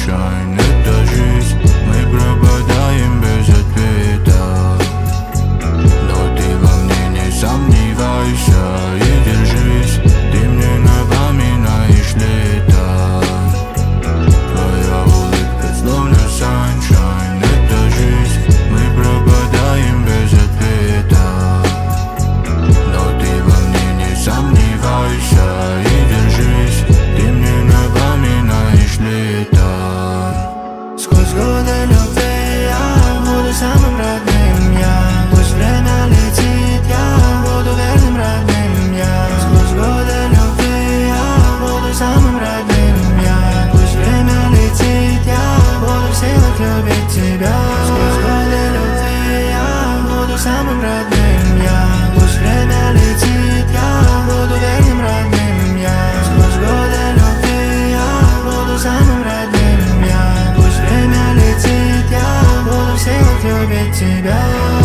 sunshine, это жизнь. Мы пропадаем без ответа, но ты во мне не сомневайся и держись. Ты мне напоминаешь лето, твоя улыбка словно sunshine, это жизнь. Мы пропадаем без ответа, но ты во мне не сомневайся и держись. Ты мне напоминаешь лето. Сквозь годы любви я буду самым родным я. Пусть время летит, я буду верным родным я. Сквозь годы любви я буду самым родным я. Пусть время летит, я буду в силах любить тебя. Сквозь годы любви я буду самым родным я. Пусть время летит, я буду верным родным я. Сквозь годы любви я буду самым родным я. Пусть время летит, я буду в силах любить тебя.